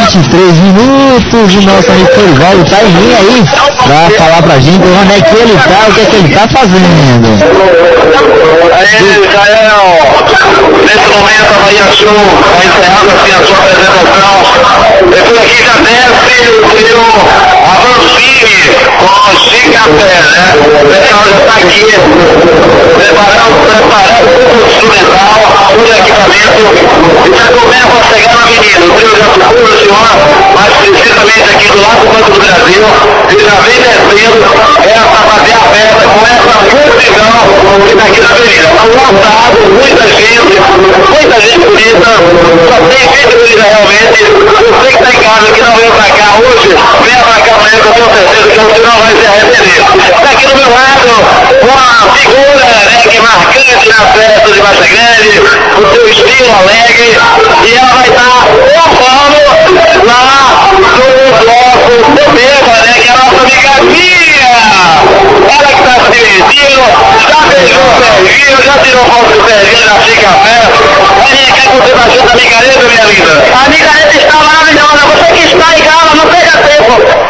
23 minutos, o nosso amigo Florivaldo tá em linha aí pra falar pra gente onde é que ele tá, o que é que ele tá fazendo. Aí, Israel, nesse momento a Bahia Show vai encerrando assim a sua apresentação. Depois aqui já desce o trio Avancini com o Chicafé, né? O pessoal já tá aqui preparando todo o instrumental, todo o equipamento e já começa a chegar na avenida. O trio já procura o senhor, mas precisamente aqui do lado do Banco do Brasil, ele já vem descendo essa fazer a festa com essa multidão que tá aqui na avenida. Tá lotado, muita gente bonita, só tem gente bonita realmente. Você que tá em casa que não veio pra cá hoje, venha pra cá amanhã que eu tenho certeza que você não vai se arrepender. Tá aqui do meu lado uma figura, né, que é marcante na festa de Baixa Grande, o seu estilo alegre, e ela vai estar bombando lá no bloco do Beba, né, que é a nossa amiga Mia. Ela que tá se divertindo, já beijou o Serginho, já tirou foto do Serginho na Chicafé. Aí quer curtir bastante a micareta, minha linda? A micareta está maravilhosa, você que está em casa, não perca tempo.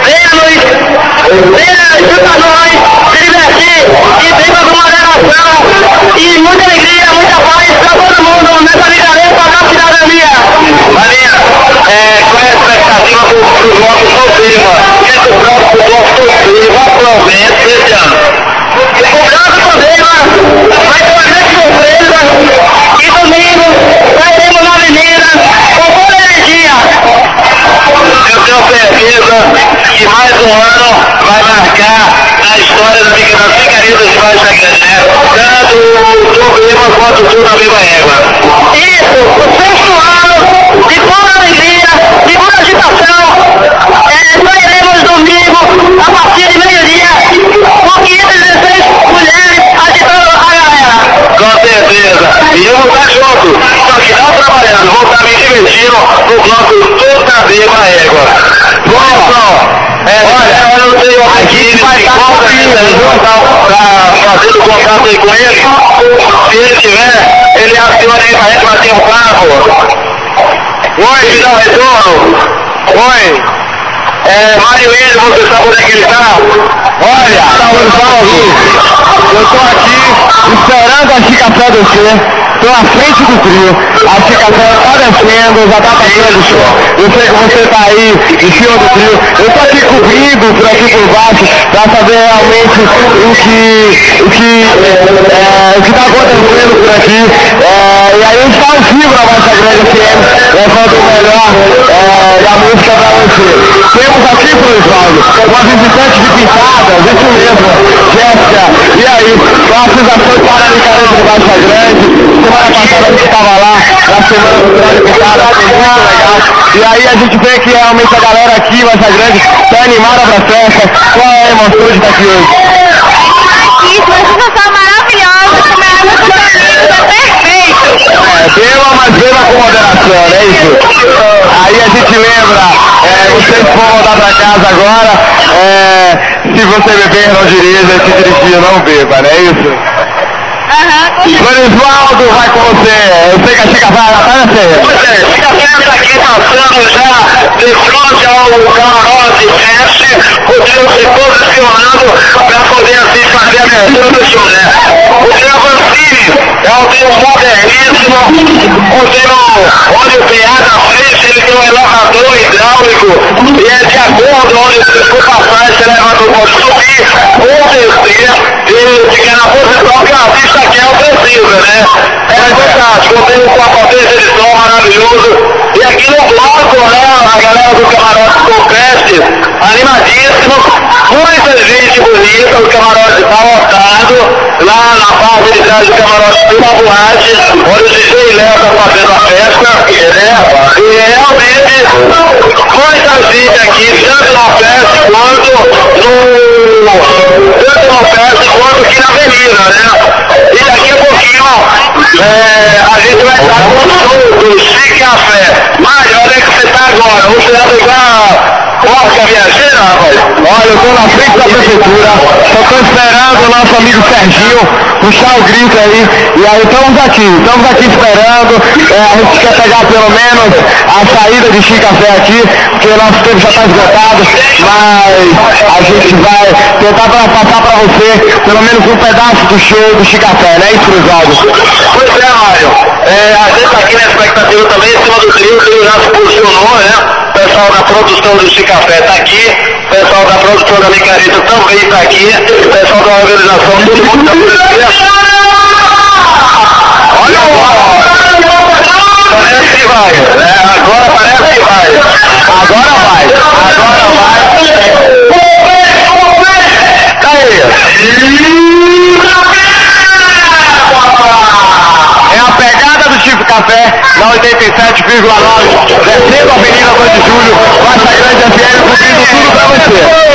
Venha junto a nós, se divertir e viva com moderação e muita alegria, muita paz para todo mundo nessa micareta da cidadania. Maria, qual é a expectativa do bloco Sobreva? Esse bloco Sobreva promete esse ano. O bloco Sobreva vai ter uma grande surpresa e domingo sairemos na avenida com toda energia. Eu tenho certeza que mais um ano vai marcar a história das micaretas de Baixa Grande, né? Tanto o Sobreva quanto o Sul da Viva Égua. Isso, o sexto ano de pura alegria, de pura agitação. Sairemos domingo a partir de meio-dia com 516 mulheres agitando a galera. Com certeza. E eu vou estar junto, só que não trabalhando, vou estar me divertindo no bloco Sul da Viva Égua. Olha, eu não tenho aqui vai estar fazendo contato aí com ele. Se ele tiver, ele aciona aí pra gente bater um papo. Oi, me dá um retorno. Oi. Mário Endo, você sabe onde é que ele tá? Olha, eu tô aqui esperando a Chicafé descer. Tô à frente do trio, a Chicafé tá descendo, já tá fazendo show. Eu sei que você tá aí em cima do trio. Eu tô aqui cobrindo por aqui por baixo pra saber realmente o que tá acontecendo por aqui. E aí a gente tá ao vivo na Baixa Grande FM, levando o melhor da música pra você. Temos aqui, Florivaldo, uma visitante de Pintadas, isso mesmo, Jéssica. E aí, uma sensação de para a micareta de Baixa Grande. Semana passada a gente estava lá, na semana do Grande Pintada, foi muito legal. E aí a gente vê que realmente a galera aqui, Baixa Grande, está animada pra festa. Qual é a emoção de estar aqui hoje? Uma sensação maravilhosa, comemos com os amigos, é perfeito. Beba, mas beba com moderação, é isso? Aí a gente lembra, vocês vão voltar pra casa agora, se você beber não dirija, se dirigir não beba, não é isso? Florivaldo vai com você, eu sei que a Chicafé já tá nascendo. Pois é, Chicafé tá aqui passando já de frente ao camarote Fest, o trio se posicionando para poder assim fazer a abertura do show, né? O trio Avancini é um trio moderníssimo, um trio onde o PA na frente ele tem um elevador hidráulico e é de acordo onde for passar esse elevador pode subir ou descer e ficar na posição que a vista quer ou precisa, né? É fantástico, tem um potência de som maravilhoso e aqui no bloco, né, a galera do camarote Confest, animadíssimo, muita gente bonita, o camarote está lotado, lá na parte de trás do camarote tem uma boate, onde o DJ Léo está fazendo a festa, né? E realmente, muita gente aqui, tanto no fest quanto aqui na avenida, né? E daqui a pouquinho, a gente vai estar com o show do Chicafé. Mário, onde é que você está agora? Você vai pegar Orca Viajeira? rapaz? Olha, eu tô na frente da prefeitura, só tô esperando o nosso amigo Serginho puxar o grito aí, e aí estamos aqui esperando, a gente quer pegar pelo menos a saída de Chicafé aqui, porque o nosso tempo já está esgotado, mas a gente vai tentar passar para você pelo menos um pedaço do show do Chicafé, né, isso, Cruzário? Pois é, Mário. A gente tá aqui na expectativa também em cima do trio, o trio já se posicionou, né? O pessoal da produção do Chicafé tá aqui, o pessoal da produção da Micareta também tá aqui, o pessoal da organização, todo mundo tá presente. Olha parece que vai, agora parece que vai. Agora vai. Tá aí. É a pegada do Chico Café, na 87,9, descendo a Avenida 2 de Julho, Baixa Grande FM, cobrindo tudo pra você.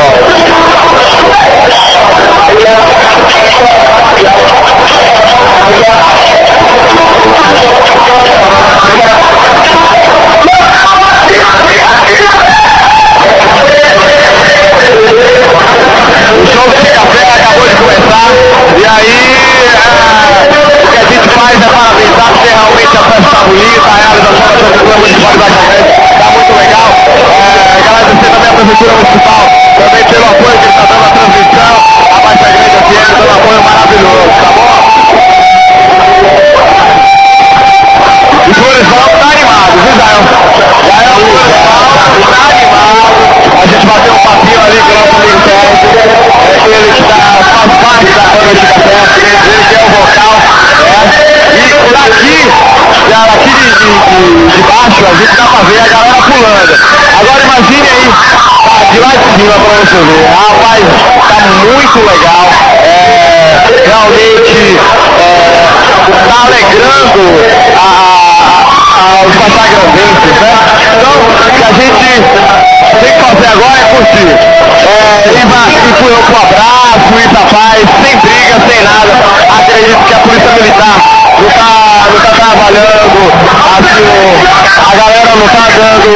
O show do Chico Café acabou de começar, e aí o que a gente faz é parabenizar, porque realmente a festa está bonita, a realização da Prefeitura Municipal de Baixa Grande está muito legal. Agradecer também a Prefeitura Municipal, também pelo apoio que ele está dando à transmissão, a Baixa Grande FM dando um apoio maravilhoso, tá bom? E o Floresval tá animado, viu, Jael? Jael, o Floresval tá animado. A gente bateu um papinho ali com o nosso amigo Sérgio, ele que faz parte da banda de café, ele que é o vocal, e daqui de baixo a gente dá pra ver a galera pulando. Agora imagine aí, de lá de cima pra você ver, rapaz, tá muito legal, realmente tá alegrando os baixagrandenses, né? Então, o que a gente tem que fazer agora é curtir. E fui eu com um abraço, e rapaz, sem briga, sem nada. Acredito que a Polícia Militar não tá trabalhando, assim, a galera não tá dando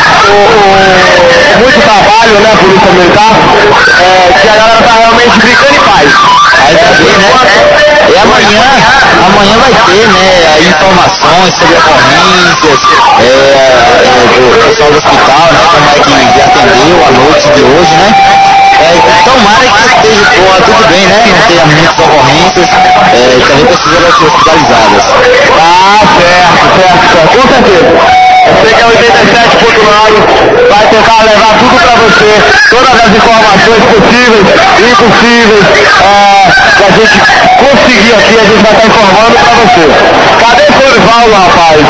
muito trabalho, né, Polícia Militar, que a galera tá realmente brincando em paz. Ainda bem, né? E amanhã vai ter, né, informações sobre ocorrências do pessoal do hospital, né, como é que atendeu a noite de hoje, né? Tomara que esteja tudo bem, né? Não tenha muitas ocorrências, também precisam ser hospitalizadas. Ah, certo, com certeza. Eu sei que a 87.9 vai tentar levar tudo pra você, todas as informações possíveis e impossíveis que a gente conseguir aqui, a gente vai estar informando pra você. Cadê o Florival, rapaz?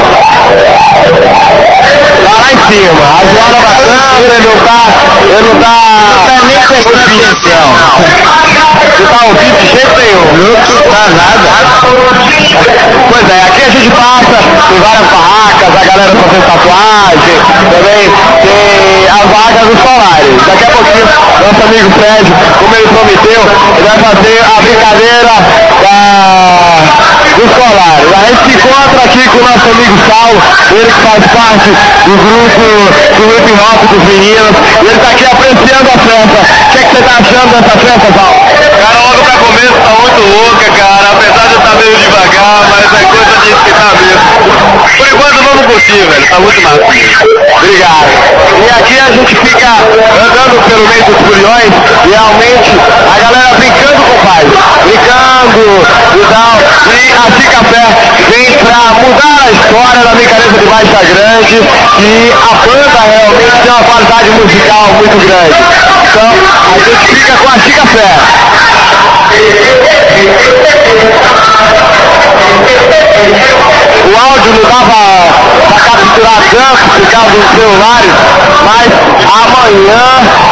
Tá lá em cima, a zoada bacana, ele não tá nem prestando atenção. Não tá ouvindo de jeito nenhum. Não tá nada. Pois é, aqui a gente passa, tem várias barracas, a galera fazendo tatuagem, também tem as barracas dos solares. Daqui a pouquinho, nosso amigo Fred, como ele prometeu, ele vai fazer a brincadeira dos solares. A gente se encontra aqui com o nosso amigo Saulo, ele que faz parte do grupo hip hop dos meninos, e ele tá aqui apreciando a festa. O que você tá achando dessa festa, Saulo? Cara, logo pra começo tá muito louca, cara. Apesar de eu estar meio devagar, mas é coisa de esquentar mesmo. Por enquanto vamos curtir, velho. Tá muito massa. Obrigado. E aqui a gente fica andando pelo meio dos furiões e realmente a galera brincando com o pai. Brincando e tal. E a Chicafé vem pra mudar a história da Micareta de Baixa Grande e a banda realmente tem uma qualidade musical muito grande. Então a gente fica com a Chicafé. O áudio não dava para capturar tanto por causa dos celulares, mas amanhã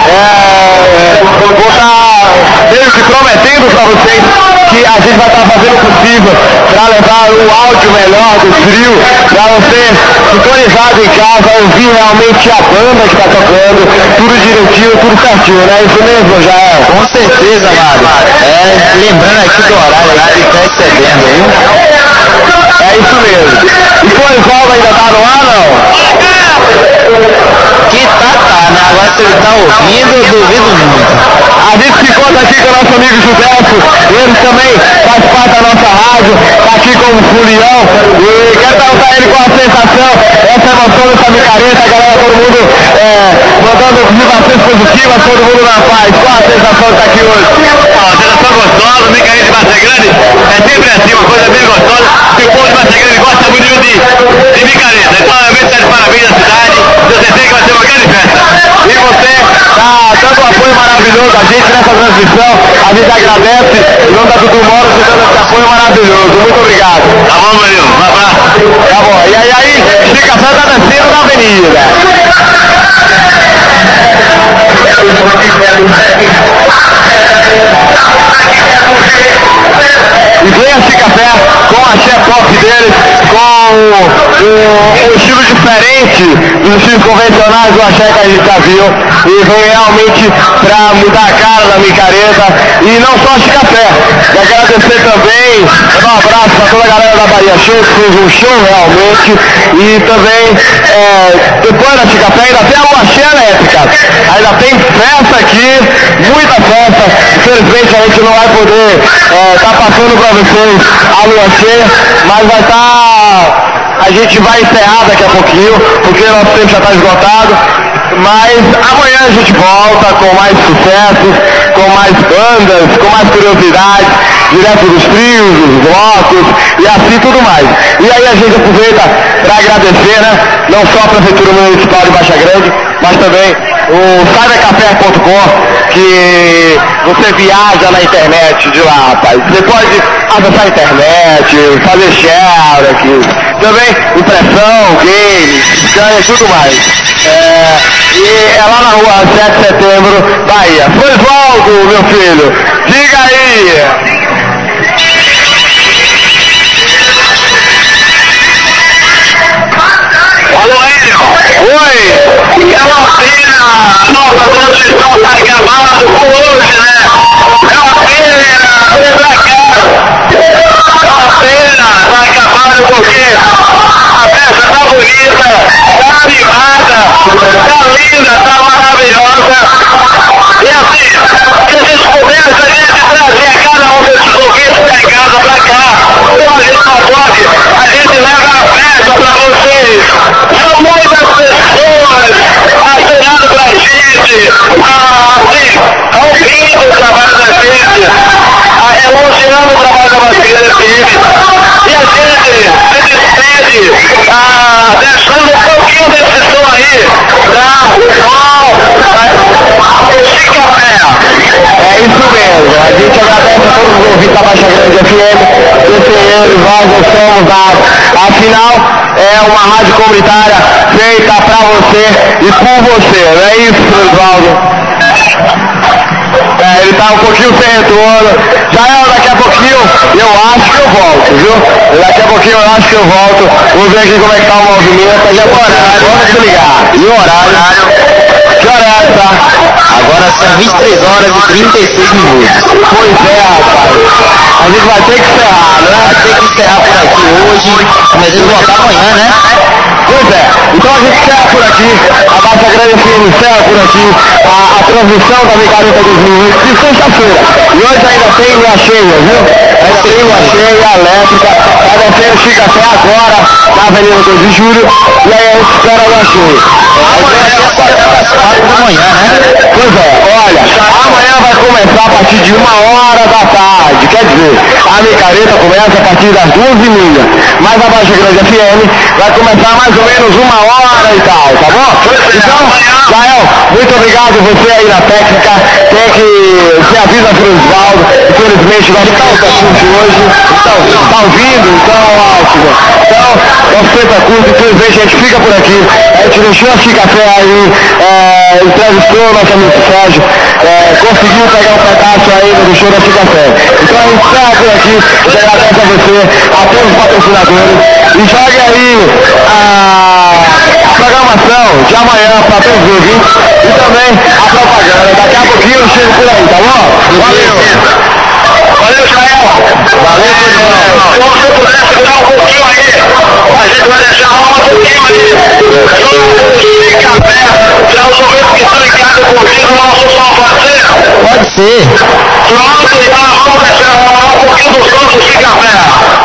vou estar meio que prometendo para vocês que a gente vai estar fazendo o possível para levar o áudio melhor do trio, para você sintonizado em casa, ouvir realmente a banda que está tocando, tudo direitinho, tudo certinho, né? Isso mesmo, já é? Com certeza, Mário. Lembrando aqui do horário, que está excedendo, viu? É isso mesmo. E o Florival ainda tá no ar, não? Que tá, né? Agora se ele tá ouvindo, eu duvido muito. A gente se encontra aqui com o nosso amigo Gilberto, ele também faz parte da nossa rádio, está aqui como folião, e quero perguntar a ele qual a sensação, essa emoção dessa micareta, a galera, todo mundo mandando vibrações positivas, todo mundo na paz. Qual a sensação de estar aqui hoje? Uma sensação gostosa, micareta de Massa Grande, é sempre assim, uma coisa bem gostosa, e o povo de Massa Grande gosta muito de micareta, então realmente está de parabéns à cidade, eu sei que vai ser uma grande festa. E você está dando um apoio maravilhoso a gente nessa transmissão, a gente agradece, em nome da Dudu Moro, te dando esse apoio maravilhoso. Muito obrigado. Tá bom, meu, um abraço. Tá bom, e aí, Chica Fé tá descendo na avenida. E vem a Chica Fé com a axé pop deles, com um estilo diferente dos estilos convencionais do axé que a gente já viu, e vem realmente para mudar a cara da micareta, e não só a Chica Fé, e agradecer também, um abraço para toda a galera da Bahia Show, que fez um show realmente, e também, depois da Chica Fé, ainda tem a lua cheia elétrica, ainda tem festa aqui, muita festa, infelizmente a gente não vai poder estar passando para vocês a lua cheia, mas vai estar... A gente vai encerrar daqui a pouquinho, porque nosso tempo já está esgotado, mas amanhã a gente volta com mais sucessos, com mais bandas, com mais curiosidades, direto dos trios, dos blocos e assim tudo mais. E aí a gente aproveita para agradecer, né, não só a Prefeitura Municipal de Baixa Grande, mas também o cybercafé.com, que você viaja na internet de lá, rapaz. Você pode acessar a internet, fazer share aqui, também impressão, games, scan e tudo mais. E é lá na rua 7 de setembro, Bahia. Osvaldo, meu filho, diga aí! Alô, Hélio! Oi! É uma pena, a nossa transmissão está acabando por hoje, né? É uma pena, vem pra cá. É uma pena, tá acabando porque a festa tá bonita, tá animada, tá linda, tá maravilhosa. E assim, se a gente pudesse, a gente trazia cada um desses ouvintes da casa pra cá. Então a gente não pode, a gente leva a festa pra vocês. São muitas pessoas acenando pra gente, assim, ouvindo o trabalho da gente, elogiando o trabalho da Massa FM. E a gente se despede, deixando um pouquinho desse som aí, Chica Fé. É isso mesmo, a gente agradece a todos os ouvintes da Baixa Grande FM, nós somos afinal, é uma rádio comunitária feita pra você e por você, não é isso, Osvaldo? Ele tá um pouquinho sem retorno. Daqui a pouquinho eu acho que eu volto, viu? Daqui a pouquinho eu acho que eu volto. Vou ver aqui como é que tá o movimento. E o horário, vamos se ligar. E o horário? Que horário tá? Agora são 23 horas e 36 minutos. Pois é, rapaz. A gente vai ter que encerrar, né? Vai ter que encerrar por aqui hoje, mas eles voltar amanhã, né? Pois é, então a gente encerra por aqui, a Baixa Grande FM encerra por aqui a transmissão da Micareta 2020 de sexta-feira. E hoje ainda tem lua cheia, viu? Ainda tem lua cheia elétrica, vai descer o Chica Fé agora na Avenida 2 de Julho, e aí a gente espera a lua cheia. Amanhã é até as 4 da manhã, né? Pois é, olha, amanhã vai começar a partir de 1h da tarde, quer dizer, a micareta começa a partir das 2h30, mas a Baixa Grande FM vai começar mais ou menos 1h e tal, tá bom? Então, Jael, muito obrigado você aí na técnica, tem que se avisa pro Osvaldo, infelizmente nós estamos curto hoje, tá ouvindo, então ótimo. Então, nosso tempo é curto, infelizmente a gente fica por aqui, a gente deixou a Chica Fé aí, entrevistou o nosso amigo Sérgio, conseguiu pegar um pedaço aí do show da Chica Fé. Então a gente encerra por aqui, agradece a você, a todos os patrocinadores, e jogue aí a programação de amanhã para todos os ouvintes e também a propaganda. Daqui a pouquinho eu chego por aí, tá bom? Valeu! Valeu, Jael! Valeu, irmão! Se você puder segurar um pouquinho aí, a gente vai deixar um pouquinho aí. Chica Fé, já os ouvintes que estão em casa. você. Pronto, então vamos deixar rolar um pouquinho do som do Café.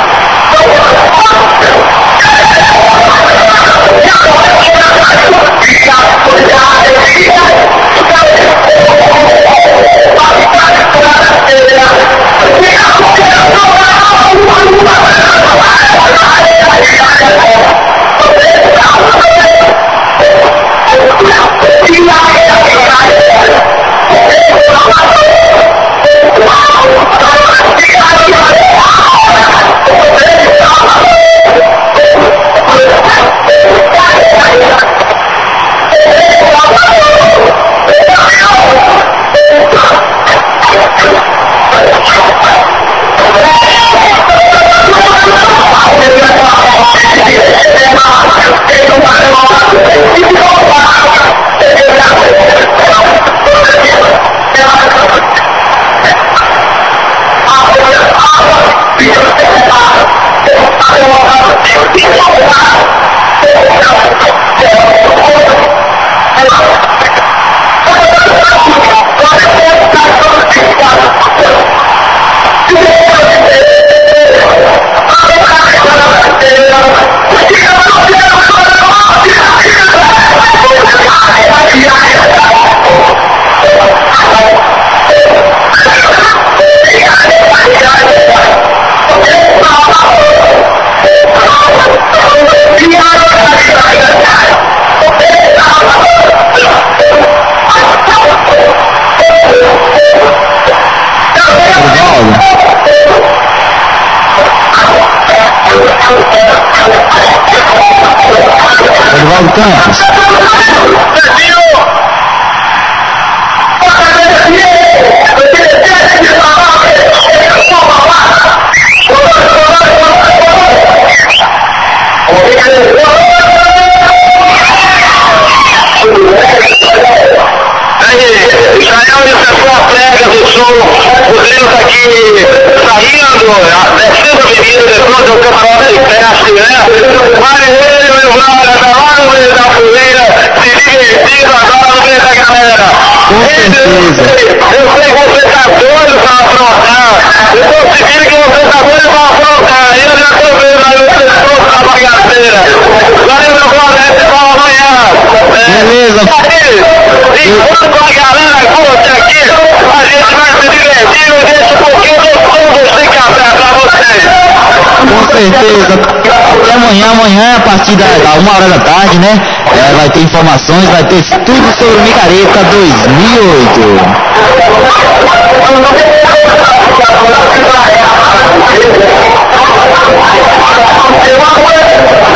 Edivaldo Campos. Israel efetuou a prega do som, o Grêmio está aqui saindo, descendo a avenida depois do campeonato de pesca, né? Vale ele, o Evandro, tá lá no meio da poeira, se divertindo agora no meio da galera. Com certeza. Eu sei que você tá doido pra afrontar, eu tô sentindo que você tá doido pra afrontar, e eu já tô vendo aí vocês todos na bagaceira. Valeu, meu brother, até amanhã. Beleza. Enquanto a galera curte aqui, a gente vai se divertir e deixa um pouquinho do som do Café pra vocês. Com certeza. Até amanhã, a partir da 1h da tarde, né? Vai ter informações, vai ter tudo sobre o Micareta 2008.